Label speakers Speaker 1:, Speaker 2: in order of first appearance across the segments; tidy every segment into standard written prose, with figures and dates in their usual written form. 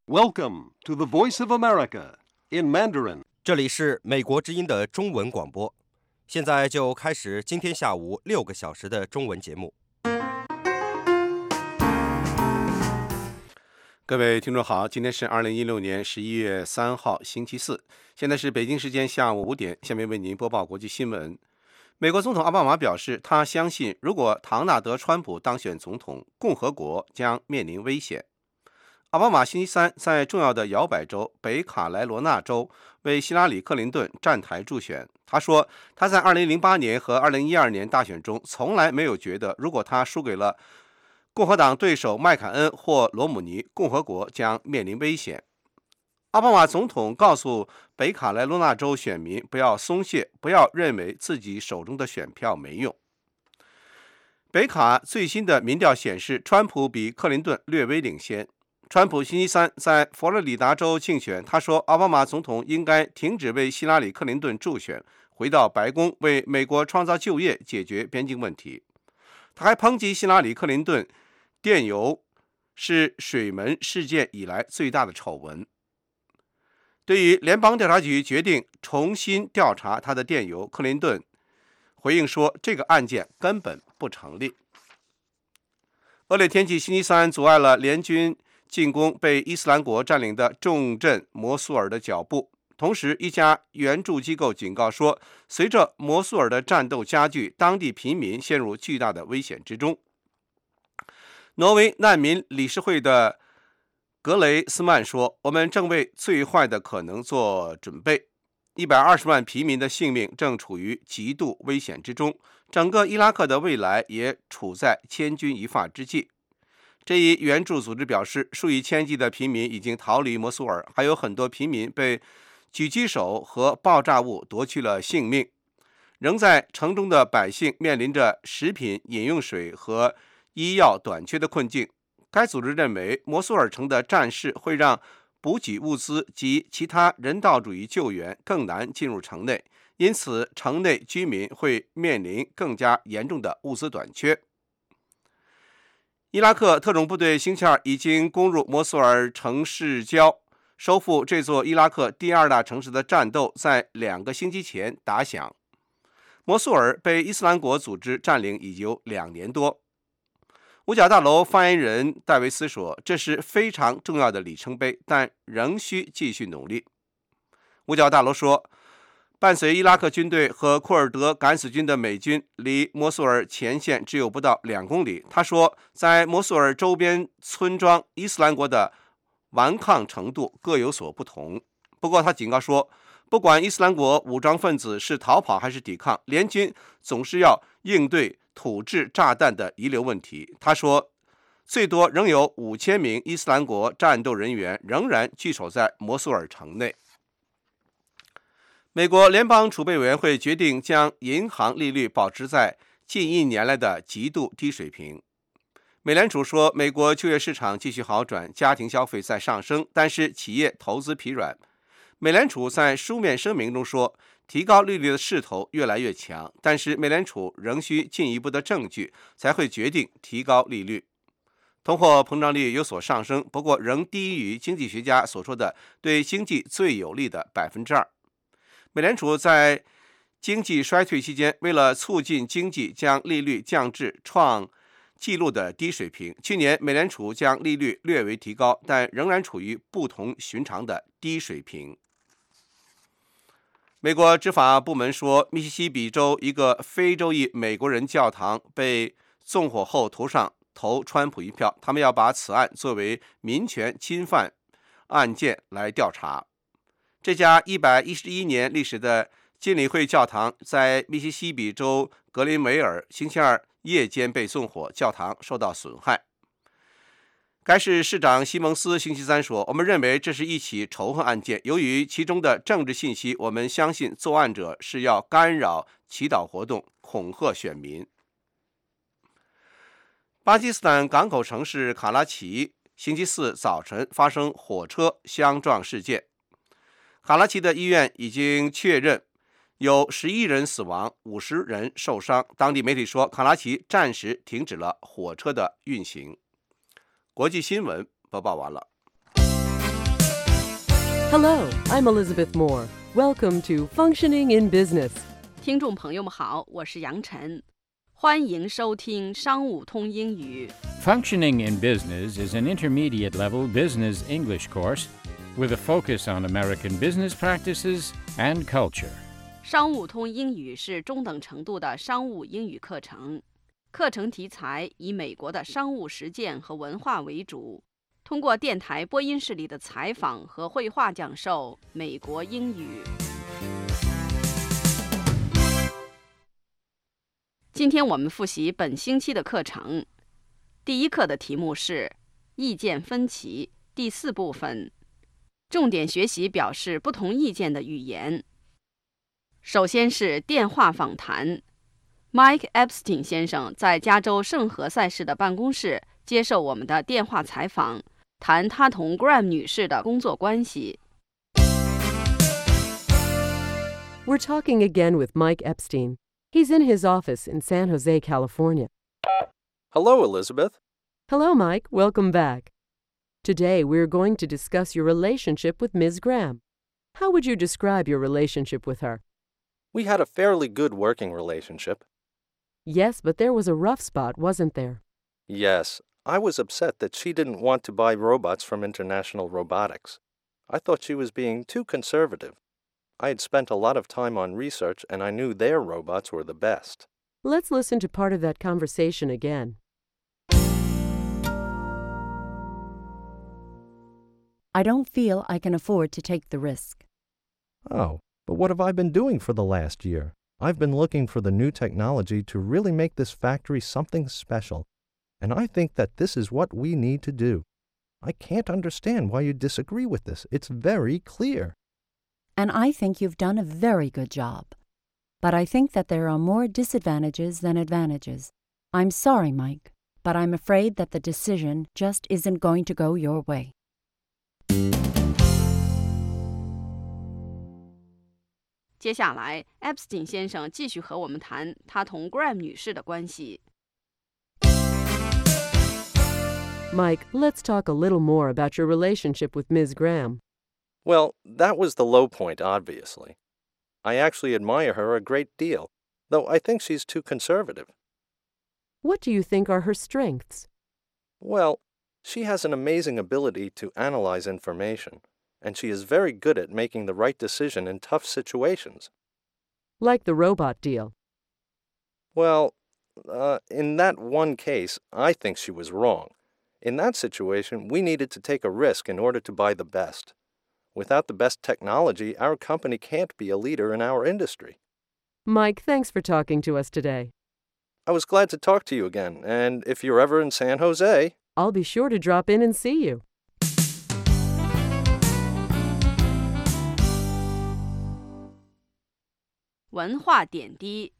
Speaker 1: Welcome to the Voice of America in Mandarin.
Speaker 2: 这里是美国之音的中文广播，现在就开始今天下午6个小时的中文节目。
Speaker 3: 各位听众好，今天是2016年11月3号星期四，现在是北京时间下午5点，下面为您播报国际新闻。美国总统奥巴马表示，他相信如果唐纳德·川普当选总统，共和国将面临危险。奥巴马星期三在重要的摇摆州北卡罗来纳州为希拉里·克林顿站台助选。他说，他在2008年和2012年大选中从来没有觉得，如果他输给了共和党对手麦凯恩或罗姆尼，共和国将面临危险。奥巴马总统告诉北卡罗来纳州选民不要松懈，不要认为自己手中的选票没用。北卡最新的民调显示，川普比克林顿略微领先。川普星期三在佛罗里达州竞选，他说奥巴马总统应该停止为希拉里·克林顿助选，回到白宫为美国创造就业，解决边境问题。他还抨击希拉里·克林顿电邮是水门事件以来最大的丑闻。对于联邦调查局决定重新调查他的电邮，克林顿回应说，这个案件根本不成立。恶劣天气星期三阻碍了联军进攻被伊斯兰国占领的重镇摩苏尔的脚步。同时，一家援助机构警告说，随着摩苏尔的战斗加剧，当地平民陷入巨大的危险之中。挪威难民理事会的格雷斯曼说，我们正为最坏的可能做准备。120万平民的性命正处于极度危险之中，整个伊拉克的未来也处在千钧一发之际。这一援助组织表示，数以千计的平民已经逃离摩苏尔，还有很多平民被狙击手和爆炸物夺去了性命。仍在城中的百姓面临着食品、饮用水和医药短缺的困境。该组织认为，摩苏尔城的战事会让补给物资及其他人道主义救援更难进入城内，因此城内居民会面临更加严重的物资短缺。伊拉克特种部队星期二已经攻入摩苏尔城市郊，收复这座伊拉克第二大城市的战斗在2个星期前打响。摩苏尔被伊斯兰国组织占领已有2年多。五角大楼发言人戴维斯说，这是非常重要的里程碑，但仍需继续努力。五角大楼说，伴随伊拉克军队和库尔德敢死军的美军离摩苏尔前线只有不到2公里。他说，在摩苏尔周边村庄，伊斯兰国的顽抗程度各有所不同。不过他警告说，不管伊斯兰国武装分子是逃跑还是抵抗，联军总是要应对土制炸弹的遗留问题。他说，最多仍有5000名伊斯兰国战斗人员仍然据守在摩苏尔城内。美国联邦储备委员会决定将银行利率保持在近1年来的极度低水平。美联储说，美国就业市场继续好转，家庭消费在上升，但是企业投资疲软。美联储在书面声明中说，提高利率的势头越来越强，但是美联储仍需进一步的证据才会决定提高利率。通货膨胀率有所上升，不过仍低于经济学家所说的对经济最有利的2%。美联储在经济衰退期间，为了促进经济，将利率降至创纪录的低水平。去年，美联储将利率略微提高，但仍然处于不同寻常的低水平。美国执法部门说，密西西比州一个非洲裔美国人教堂被纵火后投川普一票，他们要把此案作为民权侵犯案件来调查。这家111年历史的浸礼会教堂在密西西比州格林维尔星期二夜间被纵火，教堂受到损害。该市市长西蒙斯星期三说，我们认为这是一起仇恨案件，由于其中的政治信息，我们相信作案者是要干扰祈祷活动，恐吓选民。巴基斯坦港口城市卡拉奇星期四早晨发生火车相撞事件。卡拉奇的医院已经确认有11人死亡，50人受伤。当地媒体说，卡拉奇暂时停止了火车的运行。国际新闻播报完了。
Speaker 4: Hello, I'm Elizabeth Moore. Welcome to Functioning in Business.
Speaker 5: 听众朋友们好，我是杨晨，欢迎收听商务通英语。
Speaker 6: Functioning in Business is an intermediate-level business English course with a focus on American business practices and culture.
Speaker 5: 商务通英语是中等程度的商务英语课程，课程题材以美国的商务实践和文化为主，通过电台播音室里的采访和绘画讲授美国英语。今天我们复习本星期的课程。第一课的题目是意见分歧，第4部分，重点学习表示不同意见的语言。首先是电话访谈。Mike Epstein 先生在加州圣何塞市的办公室接受我们的电话采访，谈他同 Graham 女士的工作关系。
Speaker 4: We're talking again with Mike Epstein. He's in his office in San Jose, California.
Speaker 7: Hello, Elizabeth.
Speaker 4: Hello, Mike. Welcome back. Today, we're going to discuss your relationship with Ms. Graham. How would you describe your relationship with her?
Speaker 7: We had a fairly good working relationship.
Speaker 4: Yes, but there was a rough spot, wasn't there?
Speaker 7: Yes, I was upset that she didn't want to buy robots from International Robotics. I thought she was being too conservative. I had spent a lot of time on research, and I knew their robots were the best.
Speaker 4: Let's listen to part of that conversation again.
Speaker 8: I don't feel I can afford to take the risk.
Speaker 9: Oh, but what have I been doing for the last year? I've been looking for the new technology to really make this factory something special, and I think that this is what we need to do. I can't understand why you disagree with this. It's very clear.
Speaker 8: And I think you've done a very good job. But I think that there are more disadvantages than advantages. I'm sorry, Mike, but I'm afraid that the decision just isn't going to go your way.
Speaker 5: 接下来 Epstein 先生继续和我们谈他同 Graham 女士的关系。
Speaker 4: Mike, let's talk a little more about your relationship with Ms. Graham.
Speaker 7: Well, that was the low point, obviously. I actually admire her a great deal, though I think she's too conservative.
Speaker 4: What do you think are her strengths?
Speaker 7: Well, she has an amazing ability to analyze information, and she is very good at making the right decision in tough situations.
Speaker 4: Like the robot deal.
Speaker 7: Well, in that one case, I think she was wrong. In that situation, we needed to take a risk in order to buy the best. Without the best technology, our company can't be a leader in our industry.
Speaker 4: Mike, thanks for talking to us today.
Speaker 7: I was glad to talk to you again, and if you're ever in San Jose,
Speaker 4: I'll be sure to drop in and see you.
Speaker 5: 文化点滴。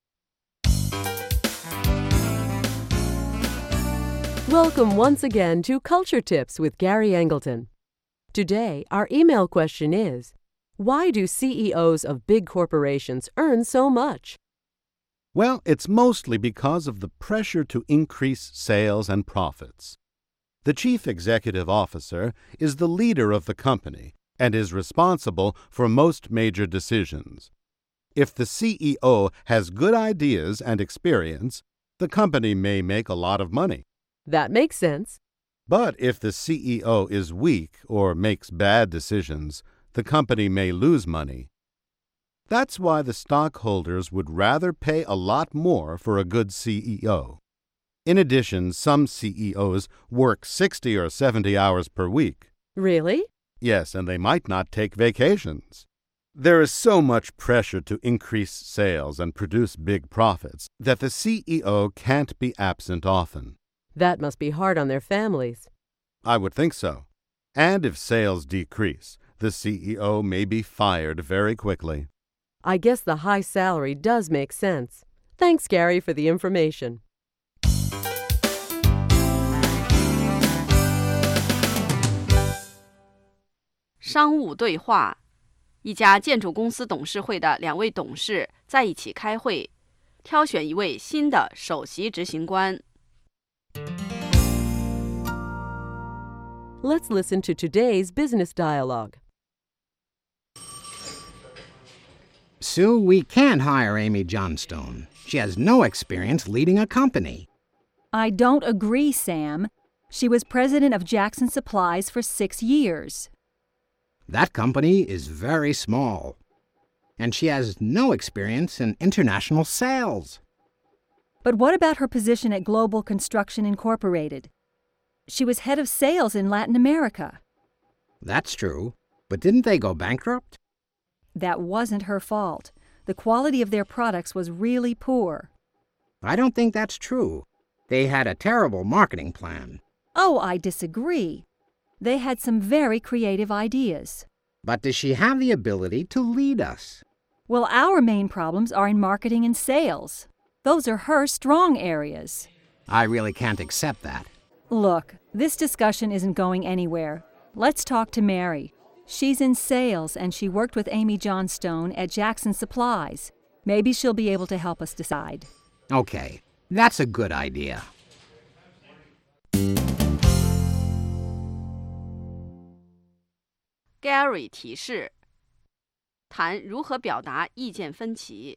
Speaker 4: Welcome once again to Culture Tips with Gary Angleton. Today, our email question is, why do CEOs of big corporations earn so much?
Speaker 10: Well, it's mostly because of the pressure to increase sales and profits. The chief executive officer is the leader of the company and is responsible for most major decisions. If the CEO has good ideas and experience, the company may make a lot of money.
Speaker 4: That makes sense.
Speaker 10: But if the CEO is weak or makes bad decisions, the company may lose money. That's why the stockholders would rather pay a lot more for a good CEO. In addition, some CEOs work 60 or 70 hours per week.
Speaker 4: Really?
Speaker 10: Yes, and they might not take vacations. There is so much pressure to increase sales and produce big profits that the CEO can't be absent often.
Speaker 4: That must be hard on their families.
Speaker 10: I would think so. And if sales decrease, the CEO may be fired very quickly.
Speaker 4: I guess the high salary does make sense. Thanks, Gary, for the information.
Speaker 5: 商务对话。一家建筑公司董事会的2位董事在一起开会，挑选一位新的首席执行官。
Speaker 4: Let's listen to today's business dialogue.
Speaker 11: Sue, we can't hire Amy Johnstone. She has no experience leading a company.
Speaker 12: I don't agree, Sam. She was president of Jackson Supplies for 6 years.
Speaker 11: That company is very small. And she has no experience in international sales.
Speaker 12: But what about her position at Global Construction Incorporated? She was head of sales in Latin America.
Speaker 11: That's true. But didn't they go bankrupt?
Speaker 12: That wasn't her fault. The quality of their products was really poor.
Speaker 11: I don't think that's true. They had a terrible marketing plan.
Speaker 12: Oh, I disagree. They had some very creative ideas.
Speaker 11: But does she have the ability to lead us?
Speaker 12: Well, our main problems are in marketing and sales. Those are her strong areas.
Speaker 11: I really can't accept that.
Speaker 12: Look, this discussion isn't going anywhere. Let's talk to Mary. She's in sales and she worked with Amy Johnstone at Jackson Supplies. Maybe she'll be able to help us decide.
Speaker 11: Okay, that's a good idea.
Speaker 5: Gary 提示：谈如何表达意见分歧。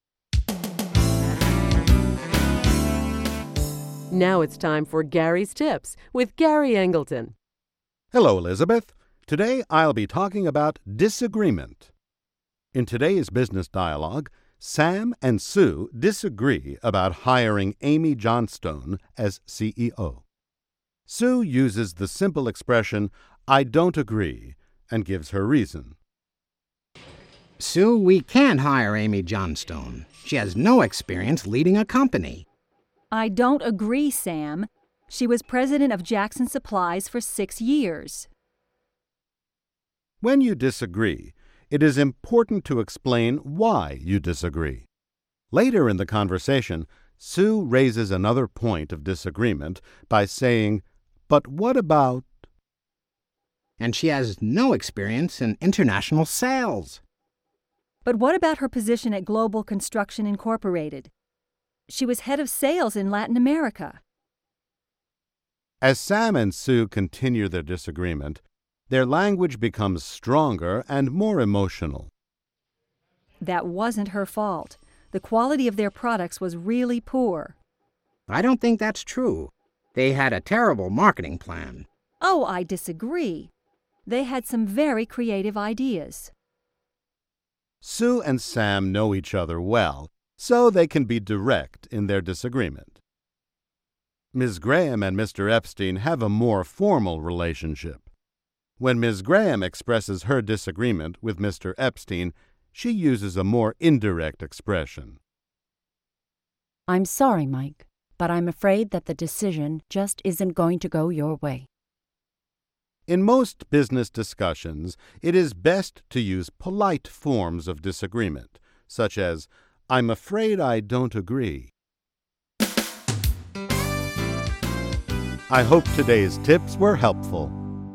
Speaker 4: Now it's time for Gary's Tips with Gary Angleton.
Speaker 10: Hello, Elizabeth. Today I'll be talking about disagreement. In today's business dialogue, Sam and Sue disagree about hiring Amy Johnstone as CEO. Sue uses the simple expression, I don't agree, and gives her reason.
Speaker 11: Sue, we can't hire Amy Johnstone. She has no experience leading a company.
Speaker 12: I don't agree, Sam. She was president of Jackson Supplies for 6 years.
Speaker 10: When you disagree, it is important to explain why you disagree. Later in the conversation, Sue raises another point of disagreement by saying, but what about...
Speaker 11: And she has no experience in international sales.
Speaker 12: But what about her position at Global Construction Incorporated? She was head of sales in Latin America.
Speaker 10: As Sam and Sue continue their disagreement, their language becomes stronger and more emotional.
Speaker 12: That wasn't her fault. The quality of their products was really poor.
Speaker 11: I don't think that's true. They had a terrible marketing plan.
Speaker 12: Oh, I disagree. They had some very creative ideas.
Speaker 10: Sue and Sam know each other well, so they can be direct in their disagreement. Ms. Graham and Mr. Epstein have a more formal relationship. When Ms. Graham expresses her disagreement with Mr. Epstein, she uses a more indirect expression.
Speaker 8: I'm sorry, Mike, but I'm afraid that the decision just isn't going to go your way.
Speaker 10: In most business discussions, it is best to use polite forms of disagreement, such as, I'm afraid I don't agree. I hope today's tips were helpful.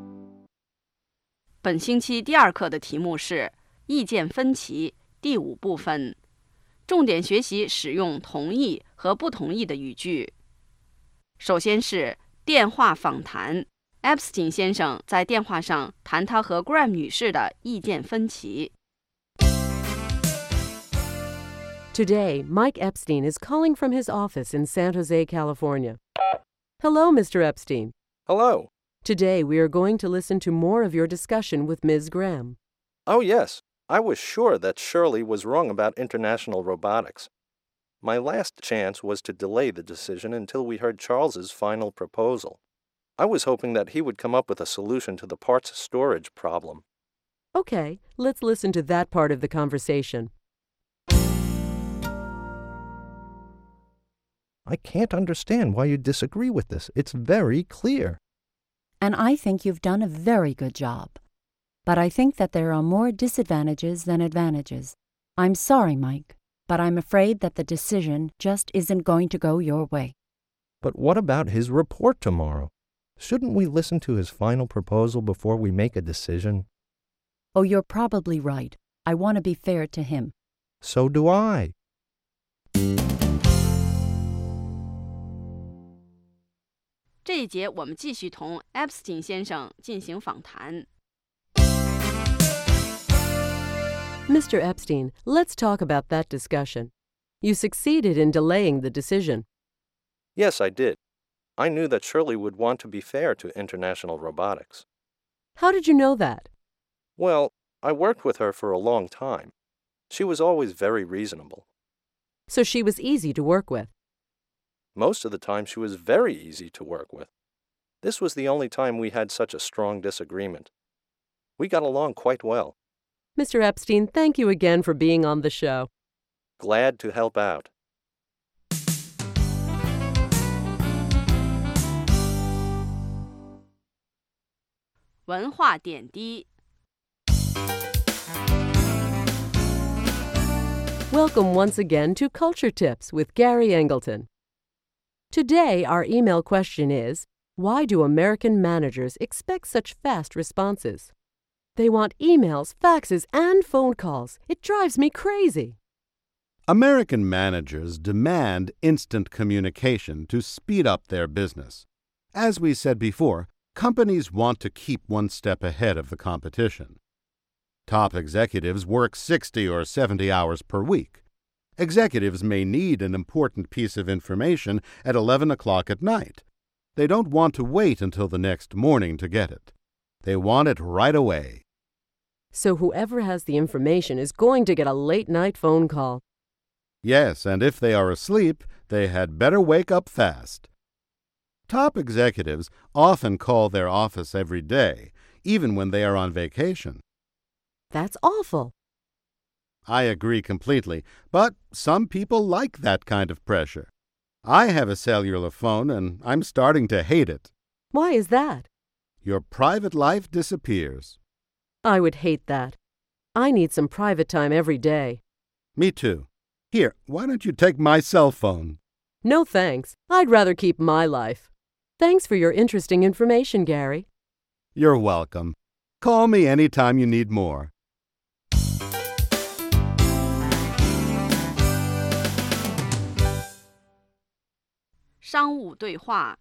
Speaker 5: 本星期第2课的题目是意见分歧第5部分，重点学习使用同意和不同意的语句。首先是电话访谈。Epstein 先生在电话上谈他和 Graham 女士的意见分歧。
Speaker 4: Today, Mike Epstein is calling from his office in San Jose, California. Hello, Mr. Epstein.
Speaker 7: Hello.
Speaker 4: Today, we are going to listen to more of your discussion with Ms. Graham.
Speaker 7: Oh, yes. I was sure that Shirley was wrong about international robotics. My last chance was to delay the decision until we heard Charles's final proposal. I was hoping that he would come up with a solution to the parts storage problem.
Speaker 4: Okay, let's listen to that part of the conversation.
Speaker 9: I can't understand why you disagree with this. It's very clear.
Speaker 8: And I think you've done a very good job. But I think that there are more disadvantages than advantages. I'm sorry, Mike, but I'm afraid that the decision just isn't going to go your way.
Speaker 9: But what about his report tomorrow? Shouldn't we listen to his final proposal before we make a decision?
Speaker 8: Oh, you're probably right. I want to be fair to him.
Speaker 9: So do I.
Speaker 5: 这一节我们继续同 Epstein 先生进行访谈。
Speaker 4: Mr. Epstein, let's talk about that discussion. You succeeded in delaying the decision.
Speaker 7: Yes, I did. I knew that Shirley would want to be fair to International Robotics.
Speaker 4: How did you know that?
Speaker 7: Well, I worked with her for a long time. She was always very reasonable.
Speaker 4: So she was easy to work with.
Speaker 7: Most of the time, she was very easy to work with. This was the only time we had such a strong disagreement. We got along quite well.
Speaker 4: Mr. Epstein, thank you again for being on the show.
Speaker 7: Glad to help out.
Speaker 5: 文化点滴
Speaker 4: Welcome once again to Culture Tips with Gary Angleton. Today, our email question is, why do American managers expect such fast responses? They want emails, faxes, and phone calls. It drives me crazy.
Speaker 10: American managers demand instant communication to speed up their business. As we said before, companies want to keep one step ahead of the competition. Top executives work 60 or 70 hours per week. Executives may need an important piece of information at 11 o'clock at night. They don't want to wait until the next morning to get it. They want it right away.
Speaker 4: So whoever has the information is going to get a late-night phone call.
Speaker 10: Yes, and if they are asleep, they had better wake up fast. Top executives often call their office every day, even when they are on vacation.
Speaker 4: That's awful.
Speaker 10: I agree completely, but some people like that kind of pressure. I have a cellular phone, and I'm starting to hate it.
Speaker 4: Why is that?
Speaker 10: Your private life disappears.
Speaker 4: I would hate that. I need some private time every day.
Speaker 10: Me too. Here, why don't you take my cell phone?
Speaker 4: No thanks. I'd rather keep my life. Thanks for your interesting information, Gary.
Speaker 10: You're welcome. Call me anytime you need more.
Speaker 5: 商务对话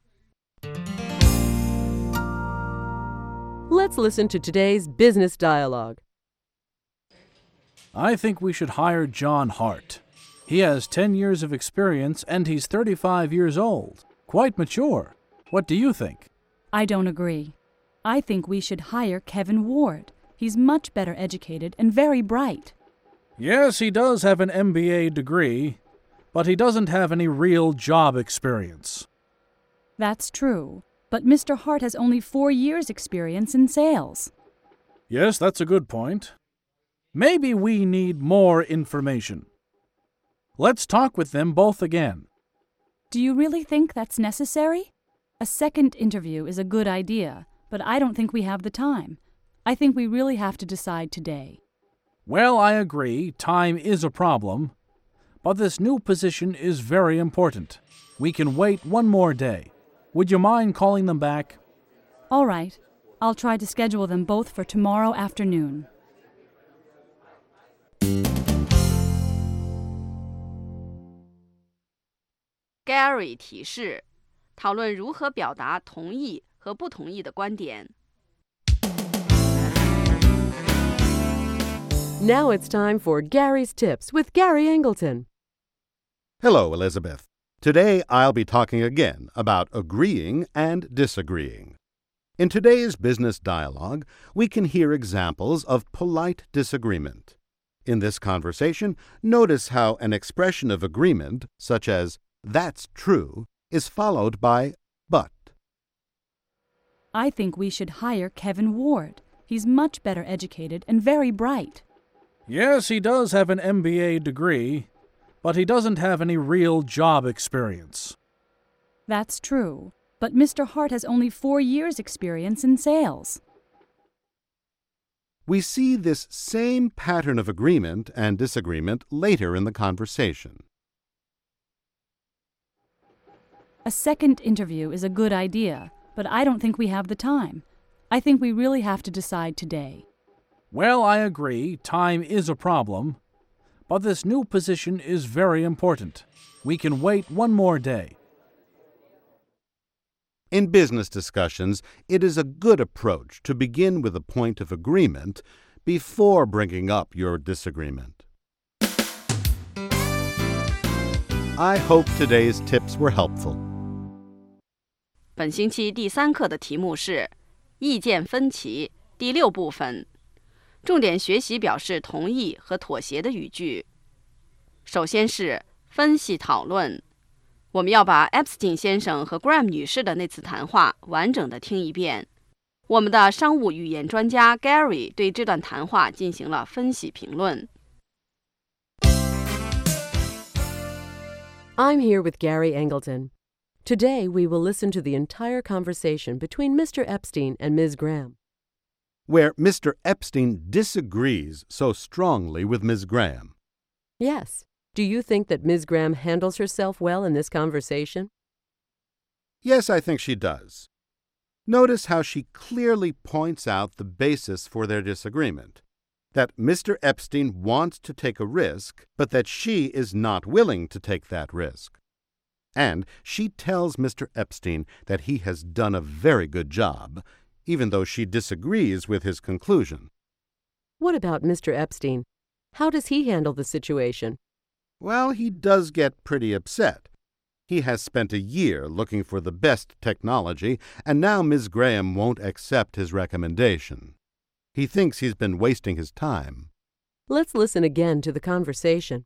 Speaker 4: Let's listen to today's business dialogue.
Speaker 13: I think we should hire John Hart. He has 10 years of experience and he's 35 years old. Quite mature. What do you think?
Speaker 14: I don't agree. I think we should hire Kevin Ward. He's much better educated and very bright.
Speaker 13: Yes, he does have an MBA degree, but he doesn't have any real job experience.
Speaker 14: That's true, but Mr. Hart has only 4 years' experience in sales.
Speaker 13: Yes, that's a good point. Maybe we need more information. Let's talk with them both again.
Speaker 14: Do you really think that's necessary? A second interview is a good idea, but I don't think we have the time. I think we really have to decide today.
Speaker 13: Well, I agree, time is a problem, but this new position is very important. We can wait one more day. Would you mind calling them back?
Speaker 14: All right. I'll try to schedule them both for tomorrow afternoon.
Speaker 5: Gary 提示讨论如何表达同意和不同意的观点
Speaker 4: Now it's time for Gary's Tips with Gary Angleton.
Speaker 10: Hello, Elizabeth. Today I'll be talking again about agreeing and disagreeing. In today's business dialogue, we can hear examples of polite disagreement. In this conversation, notice how an expression of agreement, such as, "That's true," is followed by "but."
Speaker 14: I think we should hire Kevin Ward. He's much better educated and very bright.
Speaker 13: Yes, he does have an MBA degree, but he doesn't have any real job experience.
Speaker 14: That's true, but Mr. Hart has only 4 years' experience in sales.
Speaker 10: We see this same pattern of agreement and disagreement later in the conversation.
Speaker 14: A second interview is a good idea, but I don't think we have the time. I think we really have to decide today.
Speaker 13: Well, I agree, time is a problem, but this new position is very important. We can wait one more day.
Speaker 10: In business discussions, it is a good approach to begin with a point of agreement before bringing up your disagreement. I hope today's tips were helpful.
Speaker 5: 本星期第3课的题目是意见分歧，第6部分。重点学习表示同意和妥协的语句。首先是分析讨论。我们要把 Epstein 先生和 Graham 女士的那次谈话完整的听一遍。我们的商务语言专家 Gary 对这段谈话进行了分析评论。
Speaker 4: I'm here with Gary Angleton. Today we will listen to the entire conversation between Mr. Epstein and Ms. Graham.
Speaker 10: Where Mr. Epstein disagrees so strongly with Ms. Graham.
Speaker 4: Yes. Do you think that Ms. Graham handles herself well in this conversation?
Speaker 10: Yes, I think she does. Notice how she clearly points out the basis for their disagreement. That Mr. Epstein wants to take a risk, but that she is not willing to take that risk. And she tells Mr. Epstein that he has done a very good job, even though she disagrees with his conclusion.
Speaker 4: What about Mr. Epstein? How does he handle the situation?
Speaker 10: Well, he does get pretty upset. He has spent a year looking for the best technology, and now Ms. Graham won't accept his recommendation. He thinks he's been wasting his time.
Speaker 4: Let's listen again to the conversation.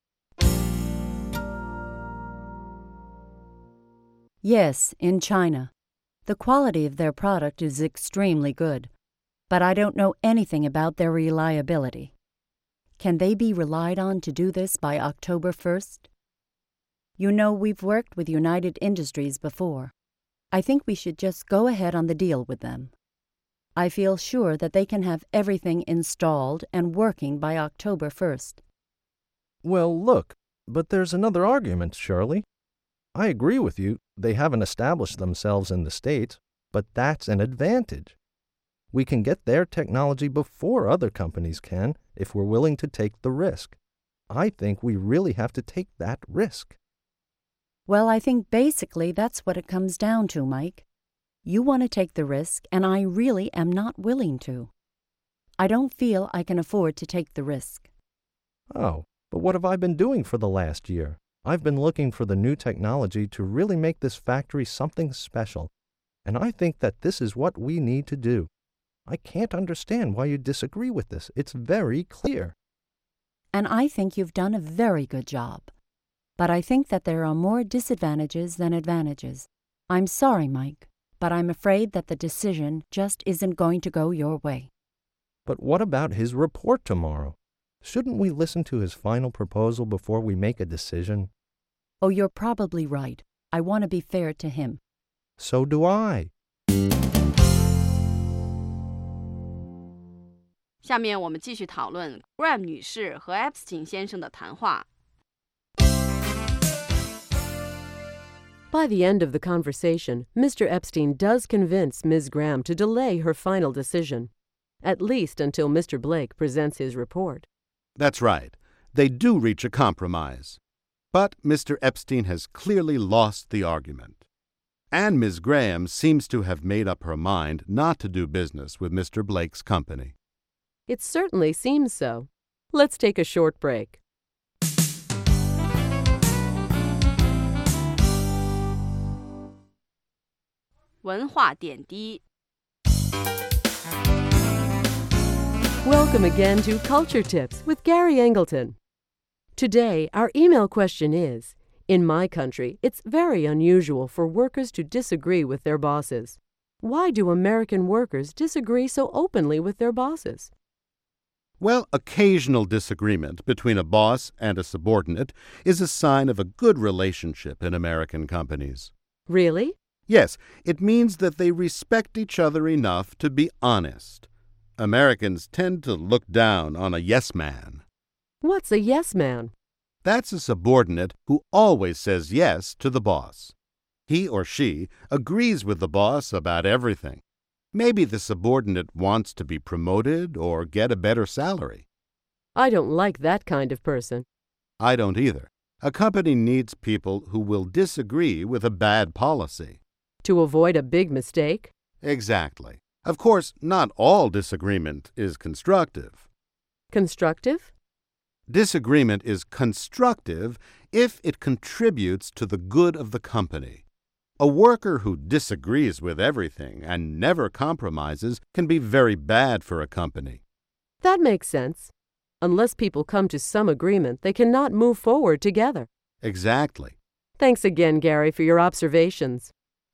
Speaker 8: Yes, in China. The quality of their product is extremely good, but I don't know anything about their reliability. Can they be relied on to do this by October 1st? You know, we've worked with United Industries before. I think we should just go ahead on the deal with them. I feel sure that they can have everything installed and working by October 1st.
Speaker 9: Well, look, but there's another argument, Shirley. I agree with you, they haven't established themselves in the States, but that's an advantage. We can get their technology before other companies can if we're willing to take the risk. I think we really have to take that risk.
Speaker 8: Well, I think basically that's what it comes down to, Mike. You want to take the risk, and I really am not willing to. I don't feel I can afford to take the risk.
Speaker 9: Oh, but what have I been doing for the last year? I've been looking for the new technology to really make this factory something special, and I think that this is what we need to do. I can't understand why you disagree with this. It's very clear.
Speaker 8: And I think you've done a very good job. But I think that there are more disadvantages than advantages. I'm sorry, Mike, but I'm afraid that the decision just isn't going to go your way.
Speaker 9: But what about his report tomorrow? Shouldn't we listen to his final proposal before we make a decision?
Speaker 8: Oh, you're probably right. I want to be fair to him.
Speaker 9: So do I.
Speaker 5: 下面我们继续讨论 Graham 女士和 Epstein 先生的谈话。
Speaker 4: By the end of the conversation, Mr. Epstein does convince Ms. Graham to delay her final decision, at least until Mr. Blake presents his report.
Speaker 10: That's right. They do reach a compromise. But Mr. Epstein has clearly lost the argument. And Ms. Graham seems to have made up her mind not to do business with Mr. Blake's company.
Speaker 4: It certainly seems so. Let's take a short break.
Speaker 5: 文化点滴
Speaker 4: Welcome again to Culture Tips with Gary Angleton. Today, our email question is, in my country, it's very unusual for workers to disagree with their bosses. Why do American workers disagree so openly with their bosses?
Speaker 10: Well, occasional disagreement between a boss and a subordinate is a sign of a good relationship in American companies.
Speaker 4: Really?
Speaker 10: Yes, it means that they respect each other enough to be honest. Americans tend to look down on a yes man.
Speaker 4: What's a yes man?
Speaker 10: That's a subordinate who always says yes to the boss. He or she agrees with the boss about everything. Maybe the subordinate wants to be promoted or get a better salary.
Speaker 4: I don't like that kind of person.
Speaker 10: I don't either. A company needs people who will disagree with a bad policy.
Speaker 4: To avoid a big mistake?
Speaker 10: Exactly. Of course, not all disagreement is constructive.
Speaker 4: Constructive?
Speaker 10: Disagreement is constructive if it contributes to the good of the company. A worker who disagrees with everything and never compromises can be very bad for a company.
Speaker 4: That makes sense. Unless people come to some agreement, they cannot move forward together.
Speaker 10: Exactly.
Speaker 4: Thanks again, Gary, for your observations.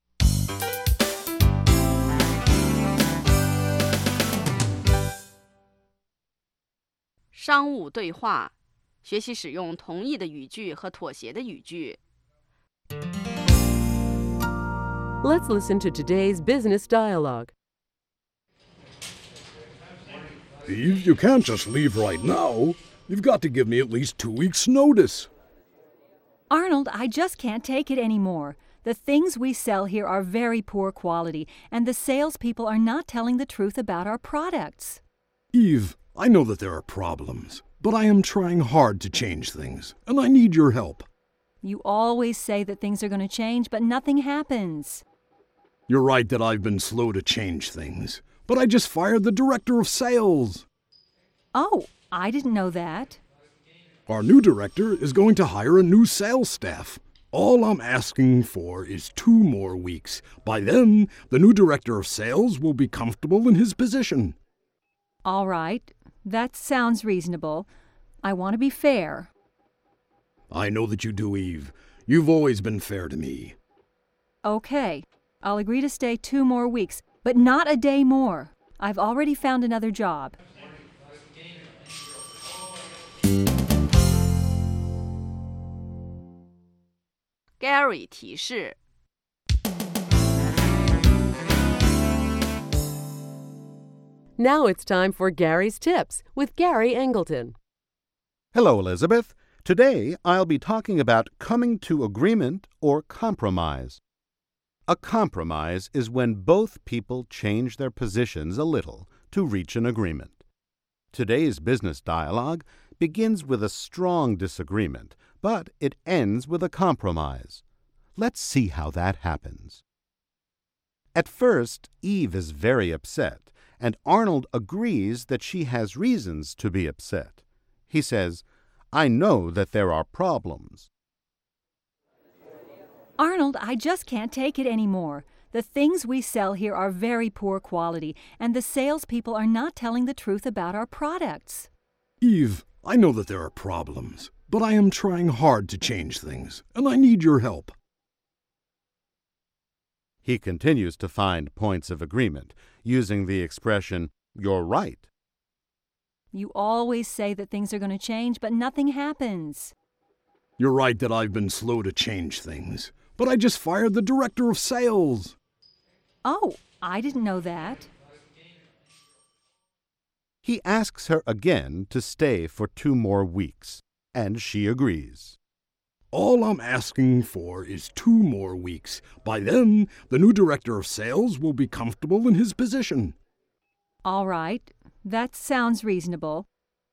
Speaker 5: 商务对话，学习使用同意的语句和妥协的语句。
Speaker 4: Let's listen to today's business dialogue.
Speaker 15: Eve, you can't just leave right now. You've got to give me at least 2 weeks' notice.
Speaker 12: Arnold, I just can't take it anymore. The things we sell here are very poor quality, and the salespeople are not telling the truth about our products.
Speaker 15: Eve, I know that there are problems, but I am trying hard to change things, and I need your help.
Speaker 12: You always say that things are going to change, but nothing happens.
Speaker 15: You're right that I've been slow to change things, but I just fired the director of sales.
Speaker 12: Oh, I didn't know that.
Speaker 15: Our new director is going to hire a new sales staff. All I'm asking for is 2 more weeks. By then, the new director of sales will be comfortable in his position.
Speaker 12: All right. That sounds reasonable. I want to be fair.
Speaker 15: I know that you do, Eve. You've always been fair to me.
Speaker 12: Okay. I'll agree to stay 2 more weeks, but not a day more. I've already found another job.
Speaker 5: Gary 提示。
Speaker 4: Now it's time for Gary's Tips with Gary Angleton.
Speaker 10: Hello, Elizabeth. Today I'll be talking about coming to agreement or compromise. A compromise is when both people change their positions a little to reach an agreement. Today's business dialogue begins with a strong disagreement, but it ends with a compromise. Let's see how that happens. At first, Eve is very upset, and Arnold agrees that she has reasons to be upset. He says, "I know that there are problems."
Speaker 12: Arnold, I just can't take it anymore. The things we sell here are very poor quality, and the salespeople are not telling the truth about our products.
Speaker 15: Eve, I know that there are problems, but I am trying hard to change things, and I need your help.
Speaker 10: He continues to find points of agreement, using the expression, "You're right."
Speaker 12: You always say that things are going to change, but nothing happens.
Speaker 15: You're right that I've been slow to change things, but I just fired the director of sales.
Speaker 12: Oh, I didn't know that.
Speaker 10: He asks her again to stay for 2 more weeks, and she agrees.
Speaker 15: All I'm asking for is 2 more weeks. By then, the new director of sales will be comfortable in his position.
Speaker 12: All right. That sounds reasonable.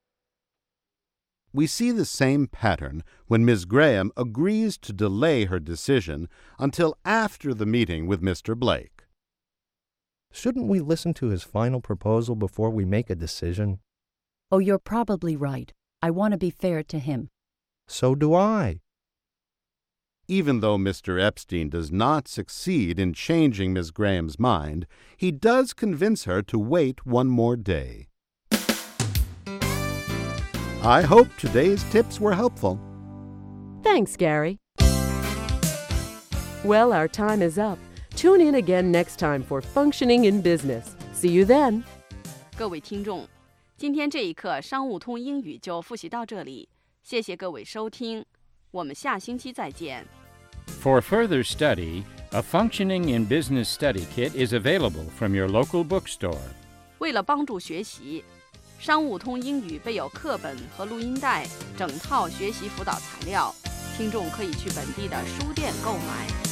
Speaker 10: We see the same pattern when Ms. Graham agrees to delay her decision until after the meeting with Mr. Blake.
Speaker 9: Shouldn't we listen to his final proposal before we make a decision?
Speaker 8: Oh, you're probably right. I want to be fair to him.
Speaker 9: So do I.
Speaker 10: Even though Mr. Epstein does not succeed in changing Ms. Graham's mind, he does convince her to wait 1 more day. I hope today's tips were helpful.
Speaker 4: Thanks, Gary. Well, our time is up. Tune in again next time for Functioning in Business. See you then.
Speaker 5: 各位听众，今天这一课商务通英语就复习到这里，谢谢各位收听，我们下星期再见。
Speaker 6: For further study, a Functioning in Business Study Kit is available from your local bookstore.
Speaker 5: 为了帮助学习，商务通英语备有课本和录音带，整套学习辅导材料，听众可以去本地的书店购买。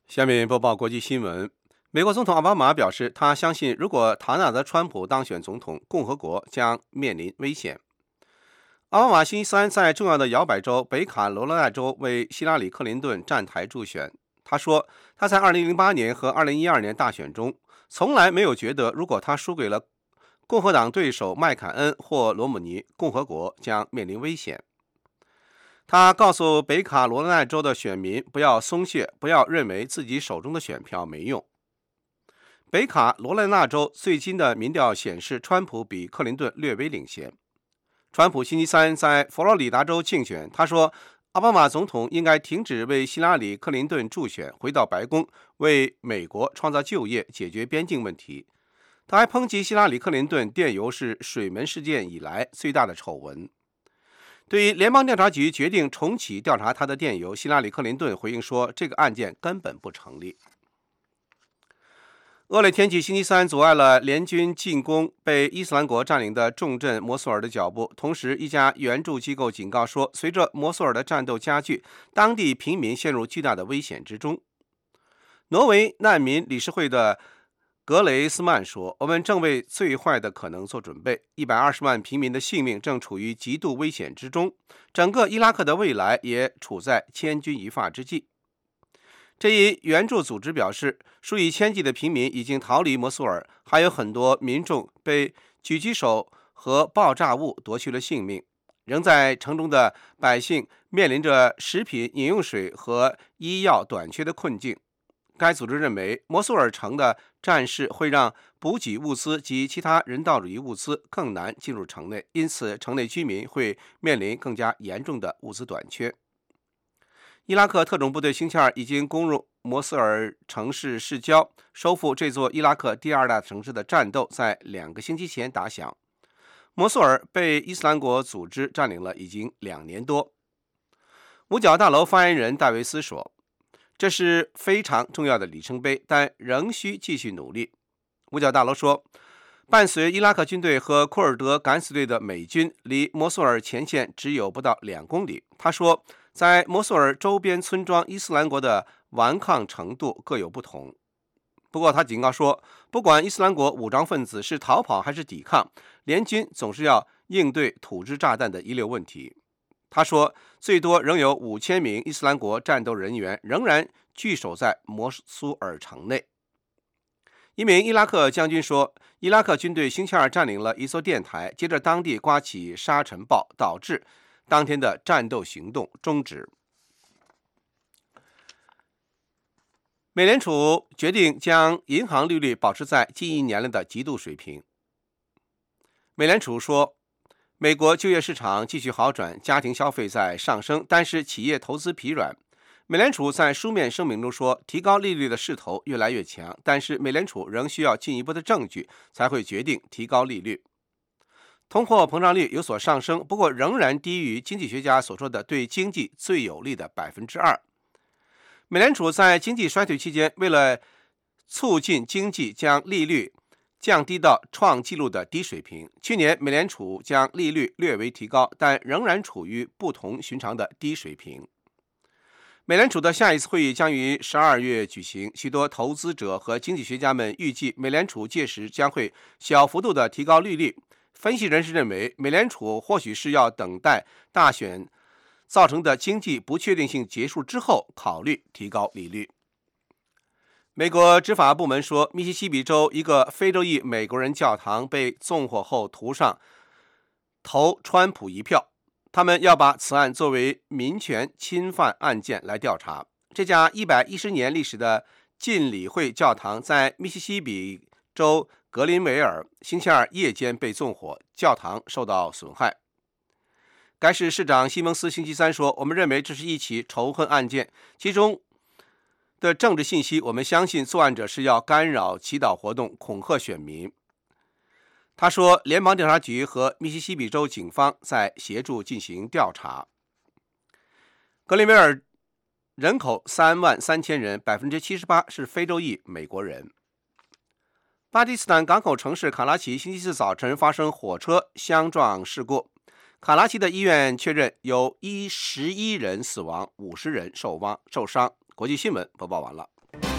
Speaker 3: 下面播报国际新闻。美国总统奥巴马表示，他相信如果唐纳德·川普当选总统，共和国将面临危险。奥巴马星期三在重要的摇摆州北卡罗来纳州为希拉里·克林顿站台助选。他说，他在2008年和2012年大选中从来没有觉得，如果他输给了共和党对手麦凯恩或罗姆尼，共和国将面临危险。他告诉北卡罗来纳州的选民不要松懈，不要认为自己手中的选票没用。北卡罗来纳州最新的民调显示，川普比克林顿略微领先。川普星期三在佛罗里达州竞选，他说奥巴马总统应该停止为希拉里·克林顿助选，回到白宫为美国创造就业，解决边境问题。他还抨击希拉里·克林顿电邮是水门事件以来最大的丑闻。对于联邦调查局决定重启调查他的电邮，希拉里·克林顿回应说，这个案件根本不成立。恶劣天气星期三阻碍了联军进攻被伊斯兰国占领的重镇摩苏尔的脚步。同时，一家援助机构警告说，随着摩苏尔的战斗加剧，当地平民陷入巨大的危险之中。挪威难民理事会的格雷斯曼说，我们正为最坏的可能做准备，120万平民的性命正处于极度危险之中，整个伊拉克的未来也处在千钧一发之际。这一援助组织表示，数以千计的平民已经逃离摩苏尔，还有很多民众被狙击手和爆炸物夺去了性命。仍在城中的百姓面临着食品、饮用水和医药短缺的困境。该组织认为，摩苏尔城的战事会让补给物资及其他人道主义物资更难进入城内，因此城内居民会面临更加严重的物资短缺。伊拉克特种部队星期二已经攻入摩苏尔城市市郊，收复这座伊拉克第二大城市的战斗在2个星期前打响。摩苏尔被伊斯兰国组织占领了已经2年多。五角大楼发言人戴维斯说，这是非常重要的里程碑，但仍需继续努力。五角大楼说，伴随伊拉克军队和库尔德敢死队的美军离摩苏尔前线只有不到2公里。他说，在摩苏尔周边村庄，伊斯兰国的顽抗程度各有不同。不过他警告说，不管伊斯兰国武装分子是逃跑还是抵抗，联军总是要应对土制炸弹的遗留问题。他说，最多仍有5000名伊斯兰国战斗人员仍然据守在摩苏尔城内。一名伊拉克将军说，伊拉克军队星期二占领了一座电台，接着当地刮起沙尘暴，导致当天的战斗行动终止。美联储决定将银行利率保持在近1年来的极度水平。美联储说，美国就业市场继续好转，家庭消费在上升，但是企业投资疲软。美联储在书面声明中说，提高利率的势头越来越强，但是美联储仍需要进一步的证据才会决定提高利率。通货膨胀率有所上升，不过仍然低于经济学家所说的对经济最有利的2%。美联储在经济衰退期间，为了促进经济，将利率降低到创纪录的低水平。去年，美联储将利率略微提高，但仍然处于不同寻常的低水平。美联储的下一次会议将于12月举行，许多投资者和经济学家们预计，美联储届时将会小幅度地提高利率。分析人士认为，美联储或许是要等待大选造成的经济不确定性结束之后，考虑提高利率。美国执法部门说，密西西比州一个非洲裔美国人教堂被纵火后涂上投川普一票，他们要把此案作为民权侵犯案件来调查。这家110年历史的浸礼会教堂在密西西比州格林维尔星期二夜间被纵火，教堂受到损害。该市市长西蒙斯星期三说，我们认为这是一起仇恨案件，其中的政治信息，我们相信作案者是要干扰祈祷活动，恐吓选民。他说，联邦调查局和密西西比州警方在协助进行调查。格林维尔人口33000人，78%是非洲裔美国人。巴基斯坦港口城市卡拉奇星期四早晨发生火车相撞事故，卡拉奇的医院确认有11人死亡，50人受伤。国际新闻播报完了。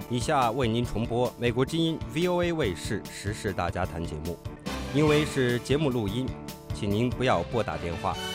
Speaker 2: 以下为您重播美国之音 VOA 卫视时事大家谈节目，因为是节目录音，请您不要拨打电话。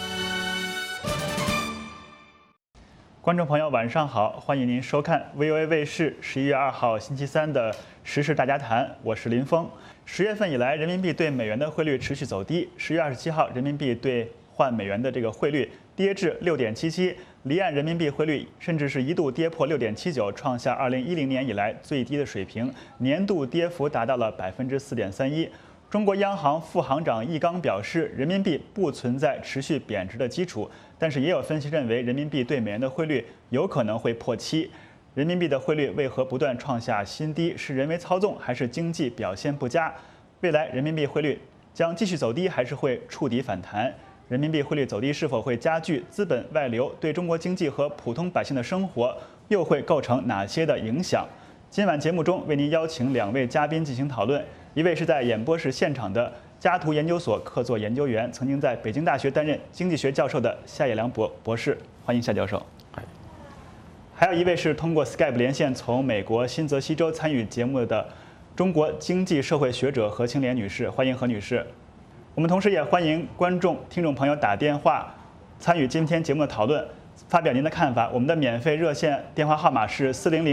Speaker 16: 观众朋友，晚上好，欢迎您收看 VOA 卫视11月2号星期三的时事大家谈，我是林峰。10月份以来，人民币对美元的汇率持续走低。10月27号，人民币兑换美元的这个汇率跌至6.77，离岸人民币汇率甚至是一度跌破6.79，创下2010年以来最低的水平，年度跌幅达到了4.31%。中国央行副行长易纲表示，人民币不存在持续贬值的基础，但是也有分析认为，人民币对美元的汇率有可能会破7。人民币的汇率为何不断创下新低？是人为操纵，还是经济表现不佳？未来人民币汇率将继续走低，还是会触底反弹？人民币汇率走低是否会加剧资本外流？对中国经济和普通百姓的生活又会构成哪些的影响？今晚节目中为您邀请2位嘉宾进行讨论，一位是在演播室现场的嘉图研究所客座研究员，曾经在北京大学担任经济学教授的夏业良博士，欢迎夏教授。还有一位是通过 Skype 连线从美国新泽西州参与节目的中国经济社会学者何青莲女士，欢迎何女士。我们同时也欢迎观众、听众朋友打电话参与今天节目的讨论，发表您的看法。我们的免费热线电话号码是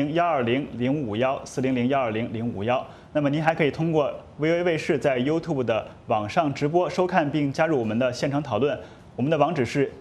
Speaker 16: 400-120-051，400-120-051。那么您还可以通过 VOA 卫视在 YouTube 的网上直播收看并加入我们的现场讨论。我们的网址是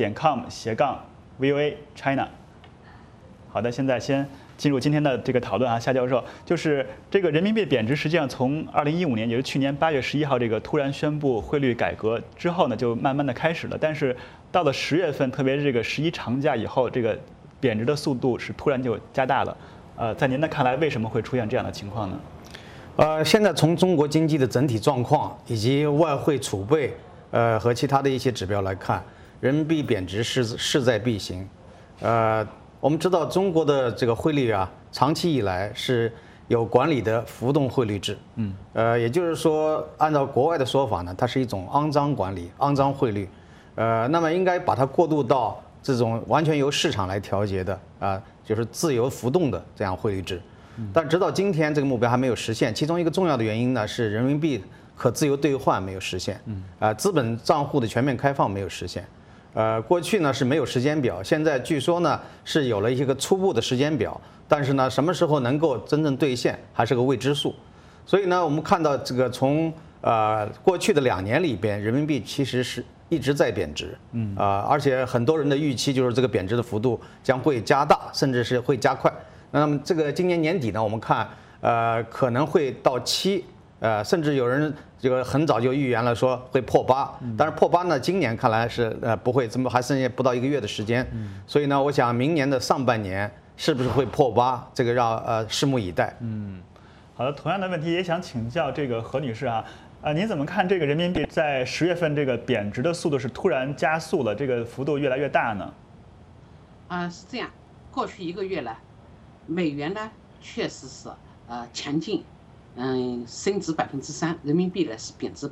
Speaker 16: youtube.com/VOA China。好的，现在先进入今天的这个讨论啊，夏教授，就是这个人民币贬值，实际上从2015年，也就是去年8月11号这个突然宣布汇率改革之后呢，就慢慢的开始了。但是到了10月份，特别是这个11长假以后，这个贬值的速度是突然就加大了。在您的看来，为什么会出现这样的情况呢？
Speaker 11: 现在从中国经济的整体状况以及外汇储备，和其他的一些指标来看，人民币贬值势在必行。我们知道中国的这个汇率啊，长期以来是有管理的浮动汇率制。也就是说，按照国外的说法呢，它是一种肮脏管理、肮脏汇率。那么应该把它过渡到这种完全由市场来调节的就是自由浮动的这样汇率制。但直到今天，这个目标还没有实现。其中一个重要的原因呢，是人民币可自由兑换没有实现。资本账户的全面开放没有实现。过去呢是没有时间表，现在据说呢是有了一个初步的时间表，但是呢什么时候能够真正兑现还是个未知数。所以呢，我们看到这个从过去的2年里边，人民币其实是一直在贬值。而且很多人的预期就是这个贬值的幅度将会加大，甚至是会加快。那么这个今年年底呢，我们看可能会到7。甚至有人这个很早就预言了说会破8，但是破8呢，今年看来是不会，这么还剩下不到1个月的时间，所以呢，我想明年的上半年是不是会破8，这个让拭目以待。
Speaker 16: 好的，同样的问题也想请教这个何女士啊，您怎么看这个人民币在10月份这个贬值的速度是突然加速了，这个幅度越来越大呢？
Speaker 17: 是这样，过去1个月来，美元呢确实是强劲。升值3%，人民币呢是贬值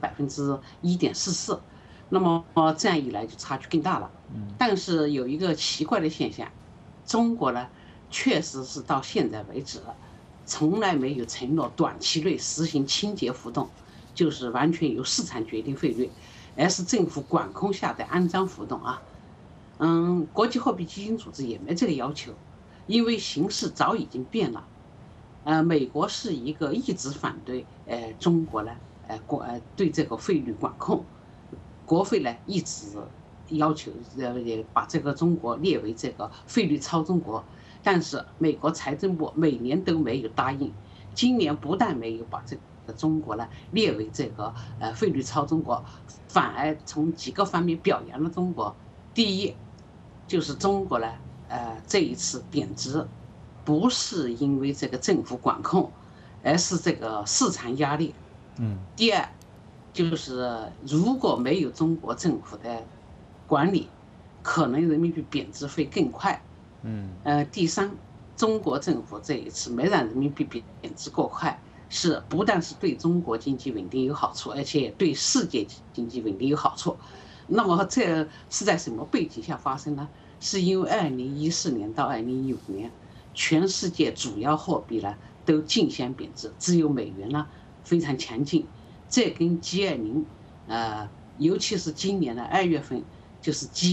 Speaker 17: 1.44%，那么这样一来就差距更大了。但是有一个奇怪的现象，中国呢确实是到现在为止从来没有承诺短期内实行清洁浮动，就是完全由市场决定汇率，而是政府管控下的肮脏浮动啊。国际货币基金组织也没这个要求，因为形势早已经变了。美国是一个一直反对中国呢对这个汇率管控，国会呢一直要求把这个中国列为这个汇率操纵国，但是美国财政部每年都没有答应，今年不但没有把这个中国呢列为这个汇率操纵国，反而从几个方面表扬了中国。第一，就是中国呢这一次贬值不是因为这个政府管控，而是这个市场压力。第二，就是如果没有中国政府的管理，可能人民币贬值会更快。第三，中国政府这一次没让人民币贬值过快，是不但是对中国经济稳定有好处，而且对世界经济稳定有好处。那么这是在什么背景下发生呢？是因为2014年到2015年， 全世界主要货币呢都竞相贬值，只有美元呢非常强劲。这跟 G20，尤其是今年的2月份，就是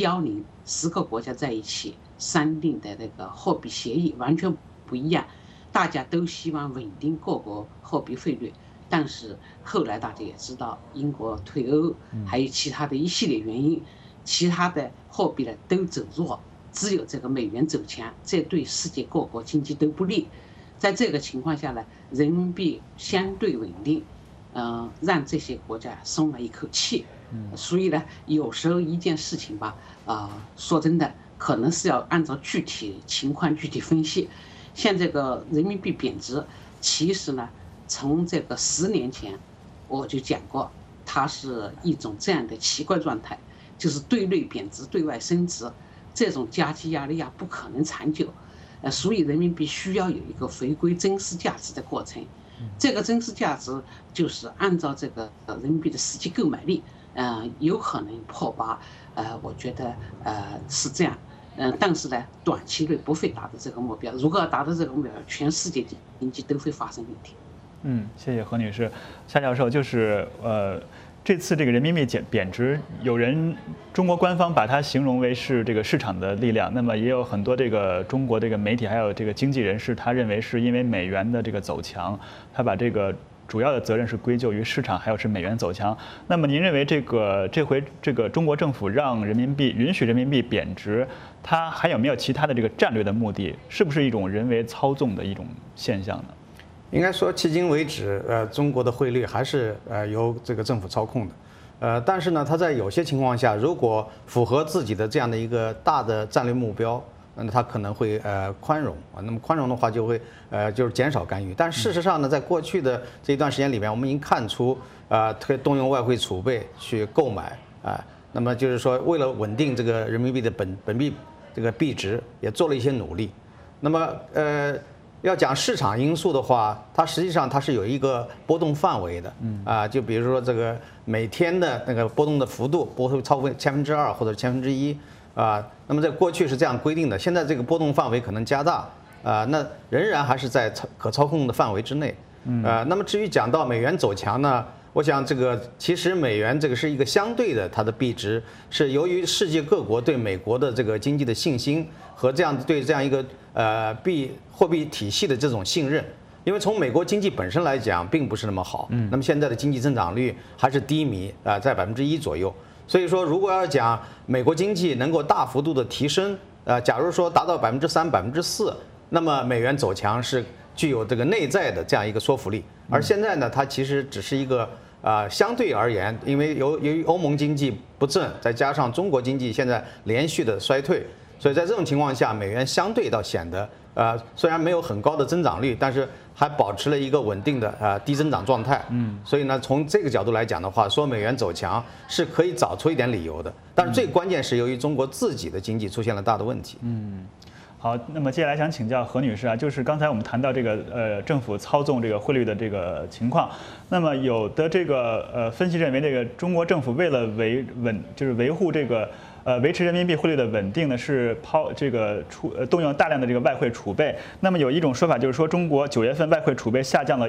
Speaker 17: G1010个国家在一起商定的那个货币协议完全不一样。大家都希望稳定各国货币汇率，但是后来大家也知道，英国退欧，还有其他的一系列原因，其他的货币呢都走弱，只有这个美元走强，这对世界各国经济都不利。在这个情况下呢，人民币相对稳定，让这些国家松了一口气。所以呢，有时候一件事情吧，说真的，可能是要按照具体情况具体分析。像这个人民币贬值，其实呢，从这个10年前我就讲过，它是一种这样的奇怪状态，就是对内贬值，对外升值，这种加息压力不可能长久。所以人民币需要有一个回归真实价值的过程。这个真实价值就是按照这个人民币的实际购买力，有可能破8，我觉得是这样。但是呢，短期内不会达到这个目标。如果要达到这个目标，全世界经济都会发生问题。
Speaker 16: 谢谢何女士。夏教授，就是这次这个人民币贬值，中国官方把它形容为是这个市场的力量，那么也有很多这个中国这个媒体还有这个经济人士，他认为是因为美元的这个走强，他把这个主要的责任是归咎于市场，还有是美元走强。那么您认为这回这个中国政府让允许人民币贬值，它还有没有其他的这个战略的目的？是不是一种人为操纵的一种现象呢？
Speaker 11: 应该说，迄今为止，中国的汇率还是由这个政府操控的。但是呢，它在有些情况下，如果符合自己的这样的一个大的战略目标，那它可能会宽容啊。那么宽容的话，就会就是减少干预。但事实上呢，在过去的这一段时间里面，我们已经看出动用外汇储备去购买那么就是说，为了稳定这个人民币的本币这个币值，也做了一些努力。那么要讲市场因素的话，它实际上它是有一个波动范围的，就比如说这个每天的那个波动的幅度不会超过2%或者1%，那么在过去是这样规定的，现在这个波动范围可能加大，那仍然还是在可操控的范围之内，那么至于讲到美元走强呢，我想这个其实美元这个是一个相对的，它的币值是由于世界各国对美国的这个经济的信心和对这样一个货币体系的这种信任，因为从美国经济本身来讲并不是那么好，那么现在的经济增长率还是低迷在1%左右，所以说如果要讲美国经济能够大幅度的提升，假如说达到3%、4%，那么美元走强是具有这个内在的这样一个说服力，而现在呢，它其实只是一个相对而言，因为由于欧盟经济不振，再加上中国经济现在连续的衰退，所以在这种情况下，美元相对倒显得虽然没有很高的增长率，但是还保持了一个稳定的低增长状态。所以呢，从这个角度来讲的话，说美元走强是可以找出一点理由的。但是最关键是由于中国自己的经济出现了大的问题。
Speaker 16: 好，那么接下来想请教何女士就是刚才我们谈到这个政府操纵这个汇率的这个情况，那么有的这个分析认为，这个中国政府为了维护这个维持人民币汇率的稳定呢，是动用大量的这个外汇储备。那么有一种说法就是说，中国9月份外汇储备下降了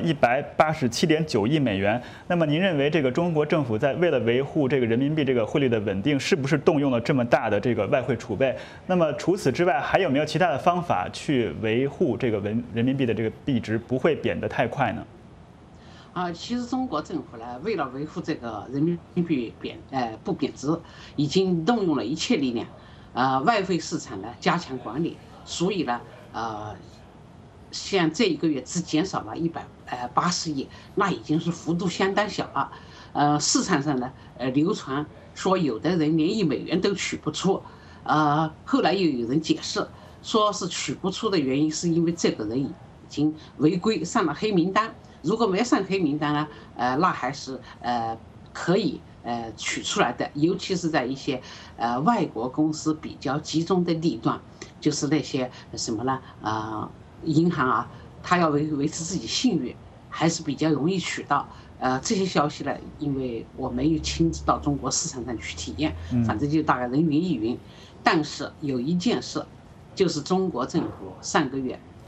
Speaker 16: 187.9亿美元。那么您认为这个中国政府为了维护这个人民币这个汇率的稳定，是不是动用了这么大的这个外汇储备？那么除此之外，还有没有其他的方法去维护这个人民币的这个币值不会贬得太快呢？
Speaker 17: 其实中国政府呢，为了维护这个人民币不贬值，已经动用了一切力量，外汇市场呢加强管理，所以呢，像这一个月只减少了180亿，那已经是幅度相当小了。市场上呢，流传说有的人连1美元都取不出，后来又有人解释，说是取不出的原因是因为这个人已经违规上了黑名单。如果没上黑名单呢，那还是可以取出来的，尤其是在一些外国公司比较集中的地段，就是那些什么呢银行它要维持自己信誉，还是比较容易取到。这些消息呢，因为我没有亲自到中国市场上去体验，反正就大概人云亦云。但是有一件事，就是中国政府上个月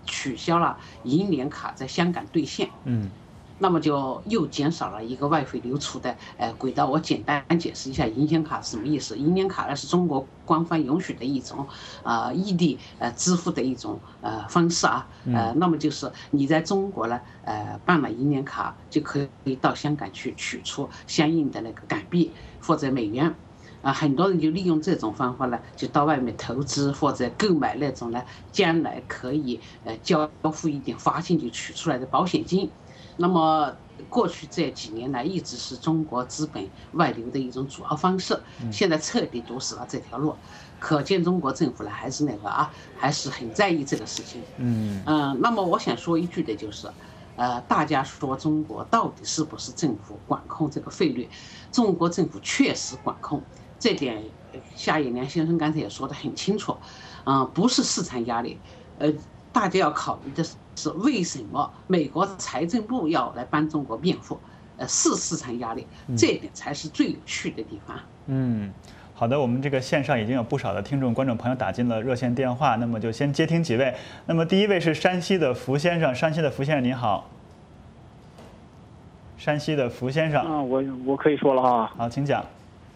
Speaker 17: 取消了银联卡在香港兑现，那么就又减少了一个外汇流出的轨道。我简单解释一下银联卡是什么意思。银联卡呢是中国官方允许的一种异地支付的一种方式啊。那么就是你在中国呢办了银联卡，就可以到香港去取出相应的那个港币或者美元。很多人就利用这种方法呢，就到外面投资或者购买那种呢，将来可以交付一点发现就取出来的保险金。那么过去这几年来，一直是中国资本外流的一种主要方式，现在彻底堵死了这条路，可见中国政府呢还是还是很在意这个事情。那么我想说一句的就是，大家说中国到底是不是政府管控这个汇率？中国政府确实管控，这点夏野良先生刚才也说得很清楚，不是市场压力，大家要考虑的是为什么美国财政部要来帮中国辩护，是市场压力，这点才是最有趣的地方。
Speaker 16: 好的，我们这个线上已经有不少的听众观众朋友打进了热线电话，那么就先接听几位。那么第一位是山西的福先生，山西的福先生您好。山西的福先生，
Speaker 18: 我可以说了哈。
Speaker 16: 好，请讲。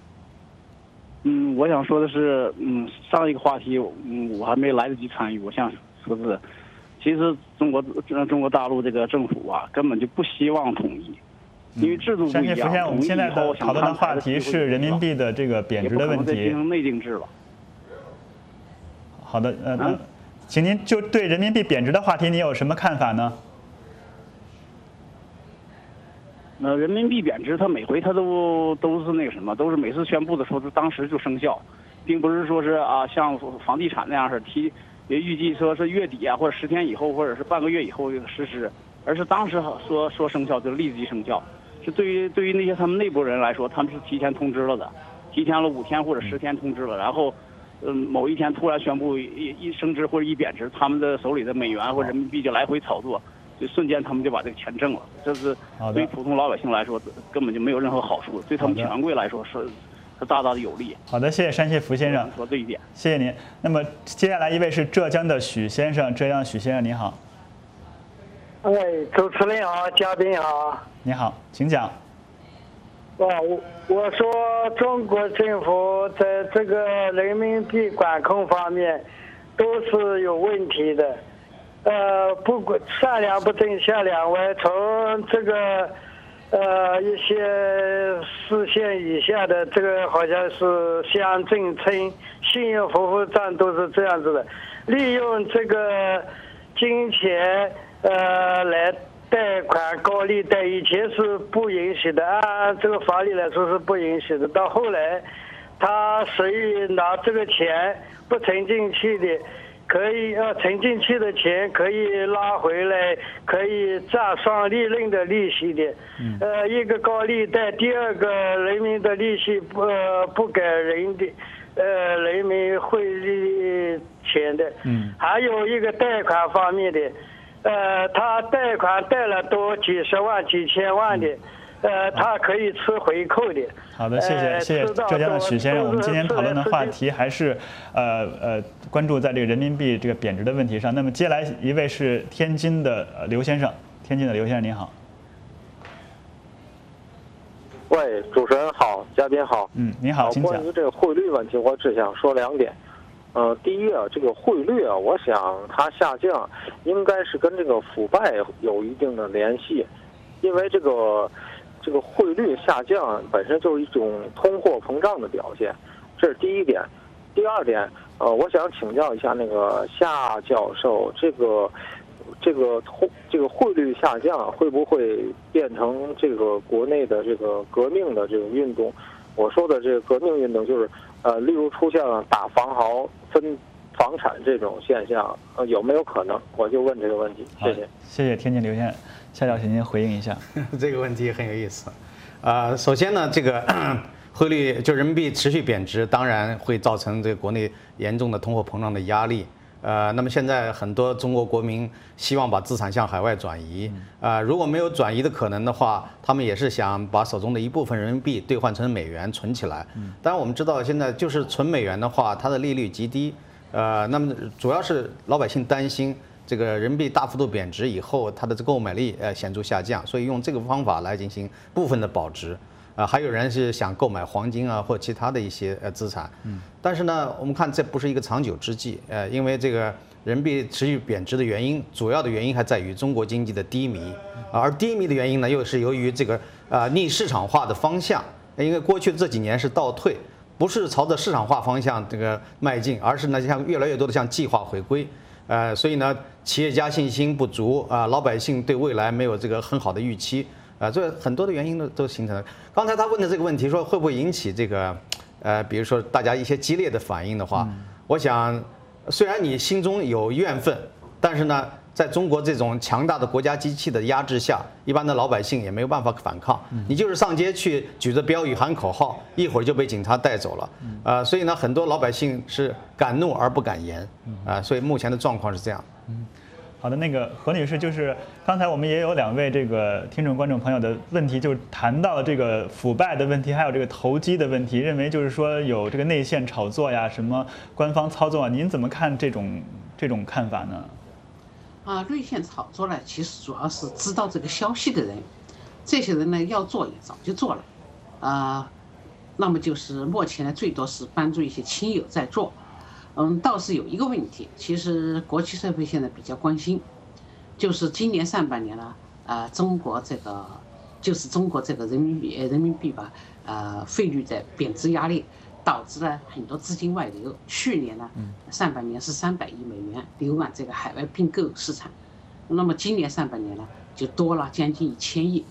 Speaker 18: 我想说的是，上一个话题，我还没来得及参与，我想说的是，其实中国大陆这个政府啊，根本就不希望统一，因为制度不一样。
Speaker 16: 福先生，我们现在的讨论的话题是人民币的这个贬值的问题。
Speaker 18: 进行内定制了。
Speaker 16: 好的，请您就对人民币贬值的话题，你有什么看法呢？
Speaker 18: 人民币贬值，它每回它都是那个什么，都是每次宣布的时候，当时就生效，并不是说是像房地产那样是预计说是月底啊，或者10天以后，或者是半个月以后实施，而是当时说生效就立即生效。是对于那些他们内部人来说，他们是提前通知了的，提前了5天或者10天通知了，然后某一天突然宣布一升值或者一贬值，他们的手里的美元或人民币就来回炒作。就瞬间他们就把这个钱挣了，这是对普通老百姓来说根本就没有任何好处，对他们权贵来说是大大的有利。
Speaker 16: 好的，谢谢山西福先生
Speaker 18: 说这一点，
Speaker 16: 谢谢您。那么接下来一位是浙江的许先生，浙江许先生您好。
Speaker 19: 主持人好，嘉宾好。
Speaker 16: 你好，请讲。
Speaker 19: 我说中国政府在这个人民币管控方面都是有问题的。不管善良不正下两歪，从这个一些市县以下的这个好像是乡镇村信用服务站都是这样子的，利用这个金钱来贷款高利贷，以前是不允许的，按这个法律来说是不允许的，到后来他谁拿这个钱不存进去的，可以存进去的钱可以拉回来，可以占双利润的利息的。一个高利贷，第二个人民的利息不给人的人民汇率钱的。还有一个贷款方面的，他贷款贷了多几十万几千万的。他可以吃回扣的。
Speaker 16: 好的，谢谢浙江的许先生。我们今天讨论的话题还是关注在这个人民币这个贬值的问题上。那么接下来一位是天津的刘先生，天津的刘先生您好。
Speaker 20: 喂，主持人好，嘉宾好。
Speaker 16: 您好，请讲。
Speaker 20: 关于这个汇率问题，我只想说2点。第一啊，这个汇率啊，我想它下降应该是跟这个腐败有一定的联系，因为这个汇率下降本身就是一种通货膨胀的表现，这是第一点。第二点，我想请教一下那个夏教授，这个汇率下降会不会变成这个国内的这个革命的这个运动？我说的这个革命运动就是，例如出现了打房豪分房产这种现象，有没有可能？我就问这个问题，谢谢。
Speaker 16: 谢谢天津刘先生。夏教授，您回应一下。
Speaker 11: 这个问题很有意思。首先呢，这个汇率就人民币持续贬值，当然会造成这个国内严重的通货膨胀的压力。那么现在很多中国国民希望把资产向海外转移。如果没有转移的可能的话，他们也是想把手中的一部分人民币兑换成美元存起来。当然我们知道现在就是存美元的话，它的利率极低。那么主要是老百姓担心这个人民币大幅度贬值以后，它的购买力显著下降，所以用这个方法来进行部分的保值。还有人是想购买黄金啊或其他的一些资产。但是呢，我们看这不是一个长久之计。因为这个人民币持续贬值的原因，主要的原因还在于中国经济的低迷。而低迷的原因呢，又是由于这个逆市场化的方向。因为过去这几年是倒退。不是朝着市场化方向这个迈进，而是呢像越来越多的向计划回归，所以呢企业家信心不足啊，老百姓对未来没有这个很好的预期啊，这很多的原因都形成了。刚才他问的这个问题说会不会引起这个比如说大家一些激烈的反应的话，我想虽然你心中有怨愤，但是呢。在中国这种强大的国家机器的压制下，一般的老百姓也没有办法反抗。你就是上街去举着标语喊口号，一会儿就被警察带走了。所以呢，很多老百姓是敢怒而不敢言。所以目前的状况是这样。
Speaker 16: 好的，那个何女士，就是刚才我们也有2位这个听众观众朋友的问题，就是谈到了这个腐败的问题，还有这个投机的问题，认为就是说有这个内线炒作呀，什么官方操作啊，您怎么看这种看法呢？
Speaker 17: 内线炒作呢，其实主要是知道这个消息的人，这些人呢要做也早就做了，那么就是目前呢最多是帮助一些亲友在做，倒是有一个问题，其实国际社会现在比较关心，就是今年上半年呢，中国这个人民币吧，汇率的贬值压力。导致了很多资金外流。去年呢，上半年是300亿美元流往这个海外并购市场，那么今年上半年呢，就多了将近1000亿，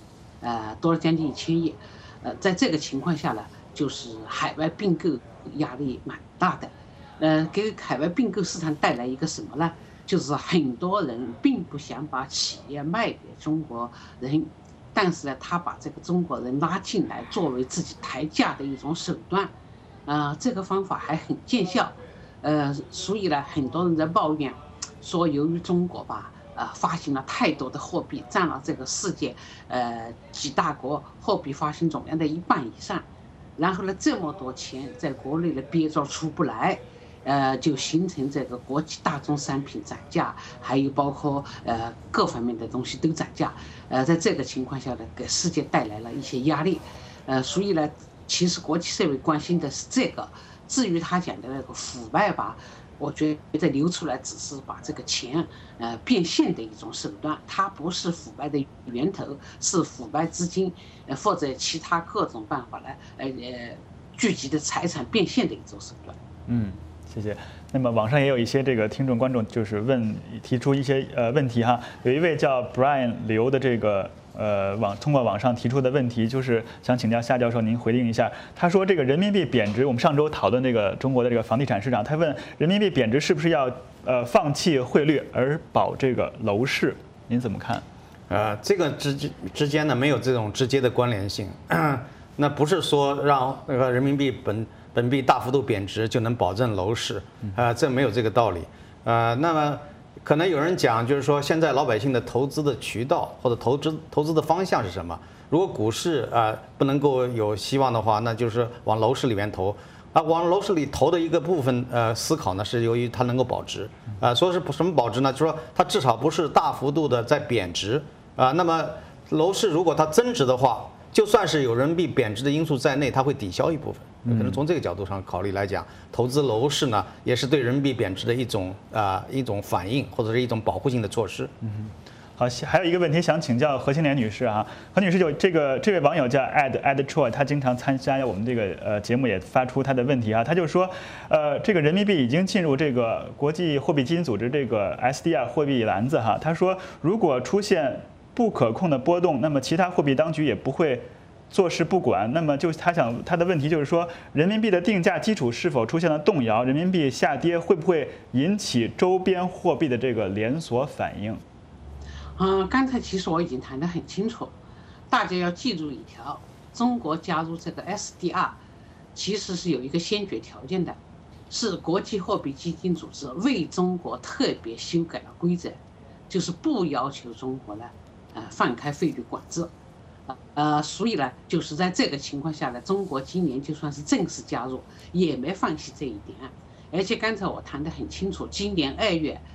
Speaker 17: 在这个情况下呢，就是海外并购压力蛮大的，给海外并购市场带来一个什么呢？就是很多人并不想把企业卖给中国人，但是呢，他把这个中国人拉进来作为自己抬价的一种手段。这个方法还很见效，所以呢，很多人在抱怨说，由于中国吧，发行了太多的货币，占了这个世界几大国货币发行总量的1半以上，然后呢，这么多钱在国内呢憋着出不来，就形成这个国际大宗商品涨价，还有包括各方面的东西都涨价，在这个情况下呢，给世界带来了一些压力，所以呢。其实国际社会关心的是这个，至于他讲的那个腐败吧，我觉得流出来只是把这个钱变现的一种手段，它不是腐败的源头，是腐败资金或者其他各种办法来聚集的财产变现的一种手段。
Speaker 16: 谢谢。那么网上也有一些这个听众观众就是提出一些问题哈，有一位叫 Brian 刘的这个。通过网上提出的问题，就是想请教夏教授您回应一下。他说这个人民币贬值，我们上周讨论这个中国的这个房地产市场，他问人民币贬值是不是要放弃汇率而保这个楼市？您怎么看？
Speaker 11: 这个之间呢没有这种直接的关联性。那不是说让那个人民币本币大幅度贬值就能保证楼市，这没有这个道理。那么。可能有人讲，就是说现在老百姓的投资的渠道或者投资的方向是什么？如果股市不能够有希望的话，那就是往楼市里面投。往楼市里投的一个部分思考呢，是由于它能够保值。说是什么保值呢？就是说它至少不是大幅度的在贬值。那么楼市如果它增值的话，就算是有人民币贬值的因素在内，它会抵消一部分。可能从这个角度上考虑来讲，投资楼市呢，也是对人民币贬值的一种反应，或者是一种保护性的措施。
Speaker 16: 好，还有一个问题想请教何青莲女士啊。何女士就这位网友叫 Ed Troy， 他经常参加我们这个节目，也发出他的问题啊。他就说，这个人民币已经进入这个国际货币基金组织这个 SDR 货币篮子哈。他说，如果出现不可控的波动，那么其他货币当局也不会坐视不管。那么他的问题就是说，人民币的定价基础是否出现了动摇？人民币下跌会不会引起周边货币的这个连锁反应？
Speaker 17: 刚才其实我已经谈得很清楚，大家要记住一条：中国加入这个 SDR， 其实是有一个先决条件的，是国际货币基金组织为中国特别修改了规则，就是不要求中国呢，放开汇率管制。所以呢，就是在这个情况下呢，中国今年就算是正式加入，也没放弃这一点。而且刚才我谈得很清楚，今年2月，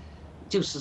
Speaker 17: 就是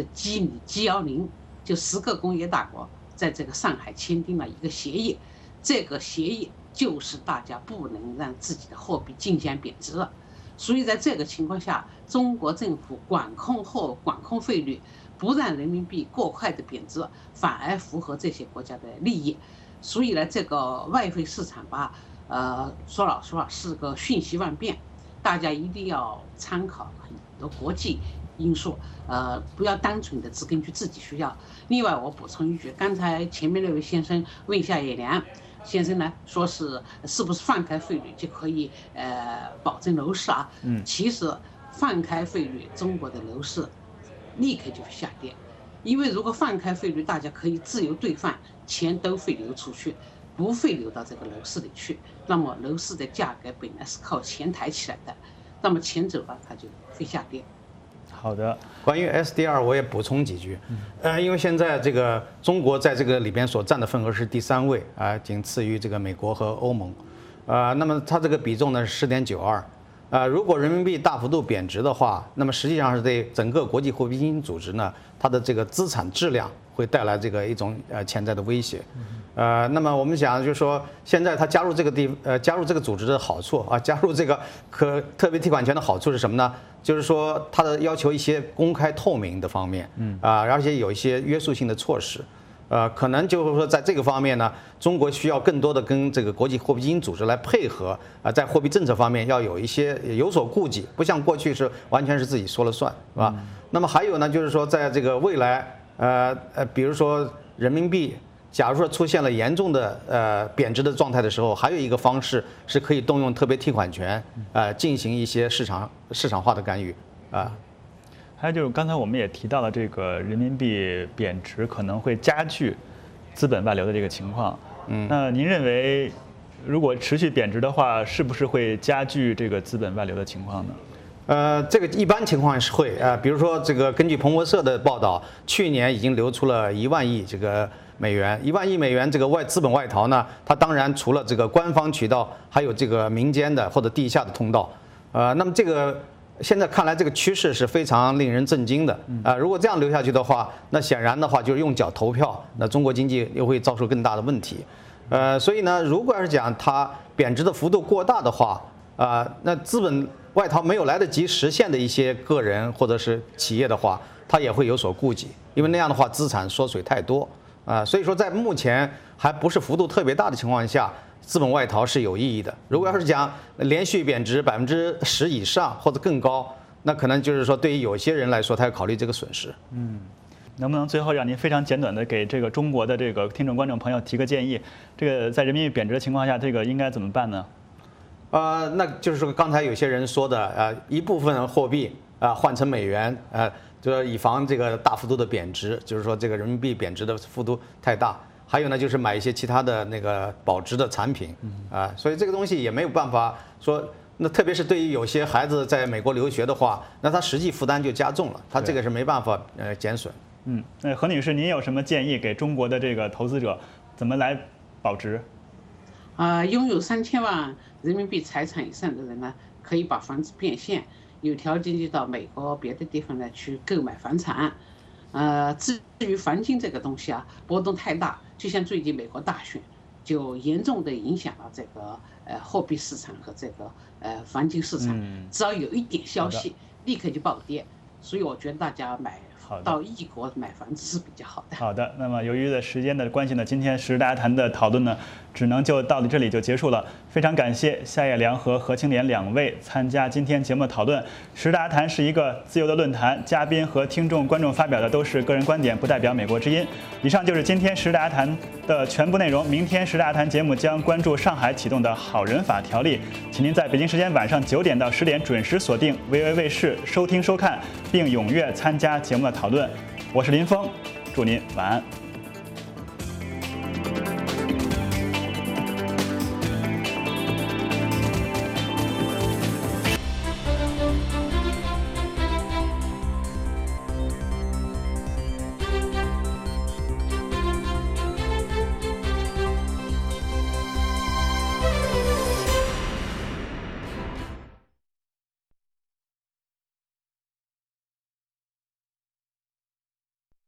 Speaker 17: G10，就10个工业大国在这个上海签订了一个协议，这个协议就是大家不能让自己的货币进行贬值了。所以在这个情况下，中国政府管控汇率，不让人民币过快的贬值，反而符合这些国家的利益。所以呢，这个外汇市场吧，说老实话是个瞬息万变，大家一定要参考很多国际因素，不要单纯的只根据自己需要。另外，我补充一句，刚才前面那位先生问夏野良先生呢，说是不是放开汇率就可以保证楼市啊？其实放开汇率，中国的楼市立刻就会下跌，因为如果放开汇率，大家可以自由兑换，钱都会流出去，不会流到这个楼市里去。那么楼市的价格本来是靠钱抬起来的，那么钱走了，它就会下跌。
Speaker 16: 好的，
Speaker 11: 关于 SDR 我也补充几句，因为现在这个中国在这个里边所占的份额是第3位啊，仅次于这个美国和欧盟，那么它这个比重呢是10.92，如果人民币大幅度贬值的话，那么实际上是对整个国际货币基金组织呢，它的这个资产质量会带来这个一种潜在的威胁。那么我们想就是说，现在他加入这个组织的好处啊，加入这个特别提款权的好处是什么呢？就是说他的要求一些公开透明的方面，而且有一些约束性的措施，可能就是说在这个方面呢，中国需要更多的跟这个国际货币基金组织来配合啊，在货币政策方面要有所顾忌，不像过去是完全是自己说了算，是吧？那么还有呢，就是说在这个未来，比如说人民币。假如说出现了严重的贬值的状态的时候，还有一个方式是可以动用特别提款权进行一些市场化的干预啊。
Speaker 16: 还有就是刚才我们也提到了这个人民币贬值可能会加剧资本外流的这个情况。那您认为如果持续贬值的话，是不是会加剧这个资本外流的情况呢？
Speaker 11: 这个一般情况是会比如说这个根据彭博社的报道，去年已经流出了1万亿这个美元，1万亿美元这个资本外逃呢，它当然除了这个官方渠道，还有这个民间的或者地下的通道，那么这个现在看来这个趋势是非常令人震惊的如果这样流下去的话，那显然的话就是用脚投票，那中国经济又会遭受更大的问题，所以呢，如果要是讲它贬值的幅度过大的话，那资本外逃没有来得及实现的一些个人或者是企业的话，它也会有所顾忌，因为那样的话资产缩水太多。所以说在目前还不是幅度特别大的情况下，资本外逃是有意义的。如果要是讲连续贬值10%以上或者更高，那可能就是说对于有些人来说，他要考虑这个损失。
Speaker 16: 能不能最后让您非常简短的给这个中国的这个听众观众朋友提个建议？这个在人民币贬值的情况下，这个应该怎么办呢？
Speaker 11: 那就是说刚才有些人说的一部分货币换成美元就是以防这个大幅度的贬值，就是说这个人民币贬值的幅度太大。还有呢，就是买一些其他的那个保值的产品所以这个东西也没有办法说，那特别是对于有些孩子在美国留学的话，那他实际负担就加重了，他这个是没办法减损。
Speaker 16: 那何女士，您有什么建议给中国的这个投资者怎么来保值？
Speaker 17: 拥有3000万人民币财产以上的人呢，可以把房子变现。有条件就到美国别的地方呢去购买房产，至于黄金这个东西波动太大，就像最近美国大选，就严重的影响了这个货币市场和这个黄金市场，只要有一点消息，立刻就暴跌，所以我觉得大家到异国买房子是比较好的。
Speaker 16: 好的，那么由于时间的关系呢，今天时事大家谈的讨论呢，只能就到这里就结束了。非常感谢夏野良和何青莲2位参加今天节目的讨论。时事大家谈是一个自由的论坛，嘉宾和听众观众发表的都是个人观点，不代表美国之音。以上就是今天时事大家谈的全部内容。明天时事大家谈节目将关注上海启动的好人法条例，请您在北京时间晚上9点到10点准时锁定 VOA 卫视收听收看，并踊跃参加节目的讨论。我是林峰，祝您晚安。